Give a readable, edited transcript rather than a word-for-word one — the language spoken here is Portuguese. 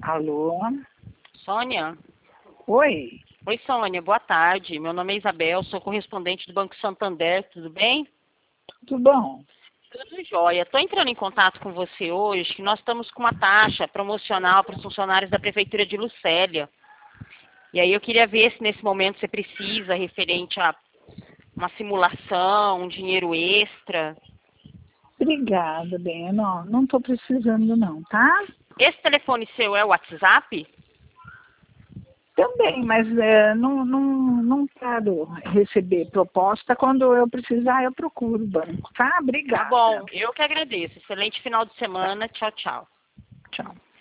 Alô? Sônia? Oi? Oi, Sônia, boa tarde. Meu nome é Isabel, sou correspondente do Banco Santander, tudo bem? Tudo bom? Tudo jóia. Estou entrando em contato com você hoje, que nós estamos com uma taxa promocional para os funcionários da Prefeitura de Lucélia. E aí eu queria ver se nesse momento você precisa, referente a uma simulação, um dinheiro extra. Obrigada, bem. Não estou precisando não, tá? Esse telefone seu é o WhatsApp? Também, mas não quero receber proposta. Quando eu precisar, eu procuro o banco, tá? Tá Obrigada. bom, eu que agradeço. Excelente final de semana. Tchau, tchau. Tchau.